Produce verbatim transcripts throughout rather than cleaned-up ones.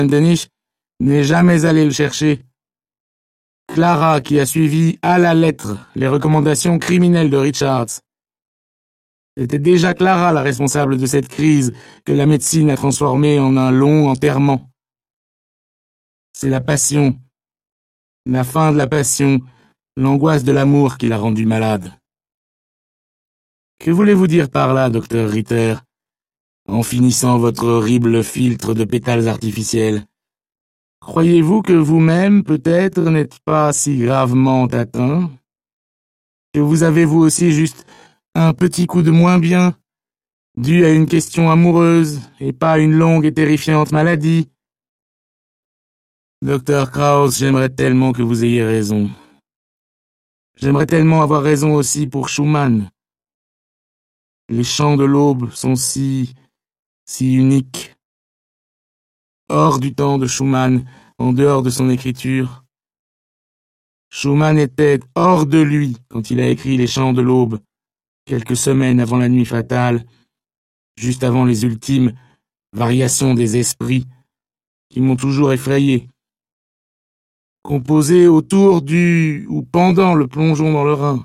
Denis n'est jamais allé le chercher. Clara, qui a suivi à la lettre les recommandations criminelles de Richards. C'était déjà Clara la responsable de cette crise que la médecine a transformée en un long enterrement. C'est la passion, la fin de la passion, l'angoisse de l'amour qui l'a rendu malade. Que voulez-vous dire par là, docteur Ritter, en finissant votre horrible filtre de pétales artificiels? Croyez-vous que vous-même, peut-être, n'êtes pas si gravement atteint? Que vous avez vous aussi juste un petit coup de moins bien, dû à une question amoureuse, et pas une longue et terrifiante maladie? Docteur Krauss, j'aimerais tellement que vous ayez raison. J'aimerais tellement avoir raison aussi pour Schumann. Les chants de l'aube sont si, si uniques. Hors du temps de Schumann, en dehors de son écriture. Schumann était hors de lui quand il a écrit les chants de l'aube, quelques semaines avant la nuit fatale, juste avant les ultimes variations des esprits qui m'ont toujours effrayé. Composés autour du ou pendant le plongeon dans le Rhin.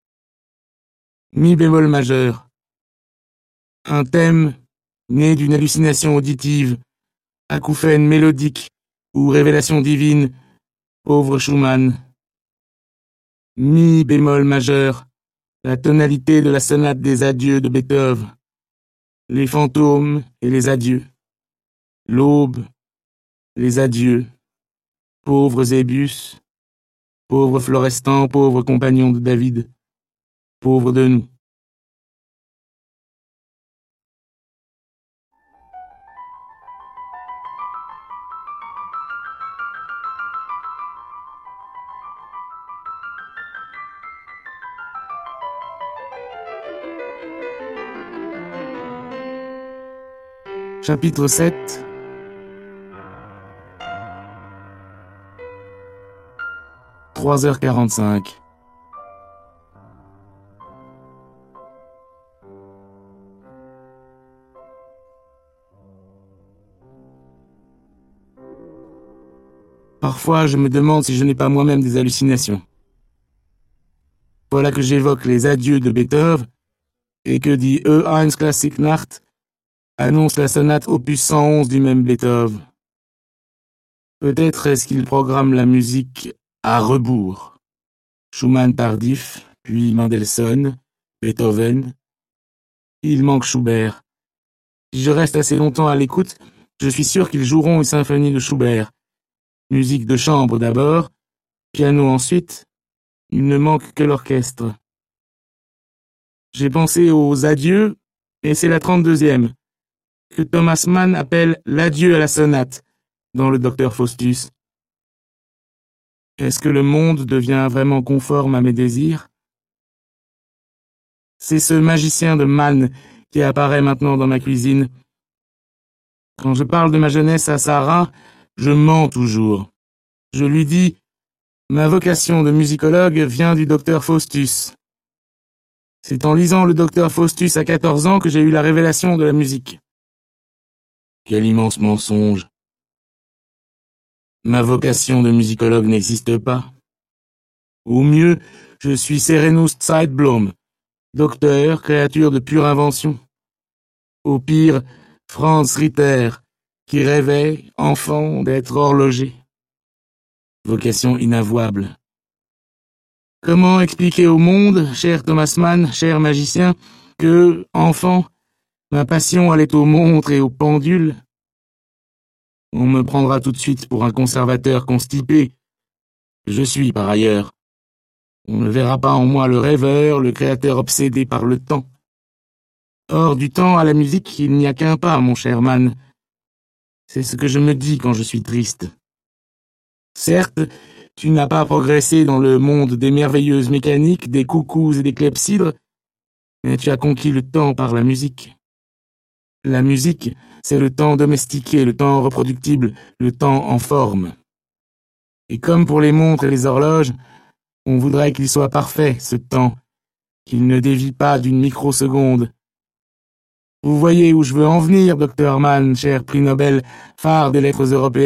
Mi bémol majeur. Un thème né d'une hallucination auditive, acouphène mélodique ou révélation divine, pauvre Schumann. Mi bémol majeur, la tonalité de la sonate des adieux de Beethoven. Les fantômes et les adieux. L'aube, les adieux. Pauvre Zébius, pauvre Florestan, pauvre compagnon de David, pauvre de nous. Chapitre sept. trois heures quarante-cinq. Parfois, je me demande si je n'ai pas moi-même des hallucinations. Voilà que j'évoque les adieux de Beethoven, et que dit E eins Klassik Nacht annonce la sonate opus cent onze du même Beethoven. Peut-être est-ce qu'il programme la musique à rebours. Schumann tardif, puis Mendelssohn, Beethoven. Il manque Schubert. Si je reste assez longtemps à l'écoute, je suis sûr qu'ils joueront une symphonie de Schubert. Musique de chambre d'abord, piano ensuite. Il ne manque que l'orchestre. J'ai pensé aux adieux, et c'est la trente-deuxième, que Thomas Mann appelle l'adieu à la sonate, dans le docteur Faustus. Est-ce que le monde devient vraiment conforme à mes désirs? C'est ce magicien de Mann qui apparaît maintenant dans ma cuisine. Quand je parle de ma jeunesse à Sarah, je mens toujours. Je lui dis « Ma vocation de musicologue vient du docteur Faustus. » C'est en lisant le docteur Faustus à quatorze ans que j'ai eu la révélation de la musique. Quel immense mensonge! Ma vocation de musicologue n'existe pas. Au mieux, je suis Serenus Zeitblom, docteur, créature de pure invention. Au pire, Franz Ritter, qui rêvait, enfant, d'être horloger. Vocation inavouable. Comment expliquer au monde, cher Thomas Mann, cher magicien, que, enfant, ma passion allait aux montres et aux pendules? On me prendra tout de suite pour un conservateur constipé. Je suis, par ailleurs. On ne verra pas en moi le rêveur, le créateur obsédé par le temps. Hors du temps à la musique, il n'y a qu'un pas, mon cher Mann. C'est ce que je me dis quand je suis triste. Certes, tu n'as pas progressé dans le monde des merveilleuses mécaniques, des coucous et des clepsydres, mais tu as conquis le temps par la musique. La musique, c'est le temps domestiqué, le temps reproductible, le temps en forme. Et comme pour les montres et les horloges, on voudrait qu'il soit parfait, ce temps, qu'il ne dévie pas d'une microseconde. Vous voyez où je veux en venir, docteur Mann, cher prix Nobel, phare des lettres européennes.